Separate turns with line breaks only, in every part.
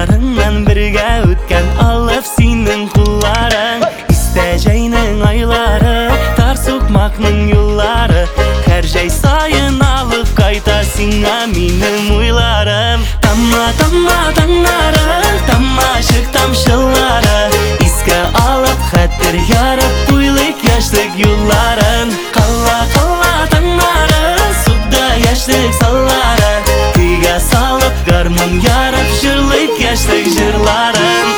Yollarından birge ötken alıp senin kulların İsteyeceğinin ayları tar sokmakның yolları Her şey sayın alıp kayta sina minim uylarım Tamma tamma tanları tamma şık tamşılları İske alıp hatır yarıp buylik yaşlık yolların Kalla kalla tanları suda yaşlık salları Kıyga salıp garmon yarıp jırlık yaşlık jırların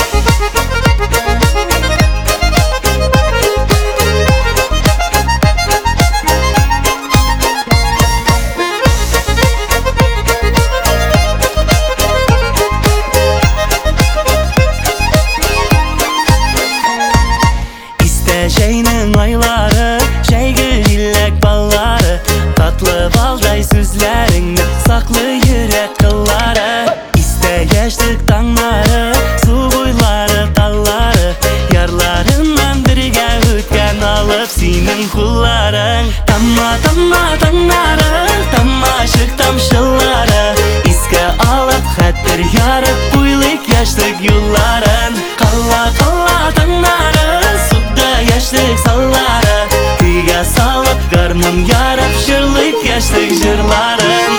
Şeyinin ayları, şeygül illek balları Tatlı balday sözlerini, saklı yürek kılları İste geçtik tanları, su boyları dalları Yarlarından birge ötken alıp senin kulların Tamma tamma tanları, tamma şık tamşılları İske alıp hatır yarıp buylik yaşlık yolların Kalla kalla tanları yaşlık salları Kıyga salıp garmon yarıp jırlık yaşlık jırların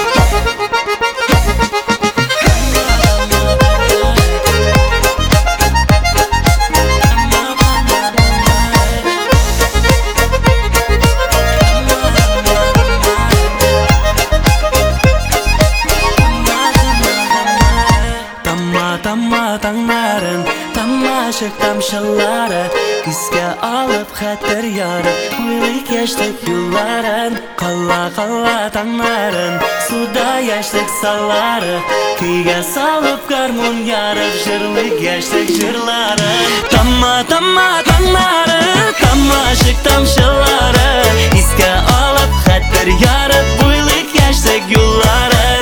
Tamma tanların, tamma şık tamşılları İske alıp hatır yarıp buylik yaşlık yolların Kalla kalla tanların, suda yaşlık salları Kıyga salıp garmon yarıp jırlık yaşlık jırların Tamma tamma tanları, tamma şık tamşılları İske alıp hatır yarıp buylik yaşlık yolların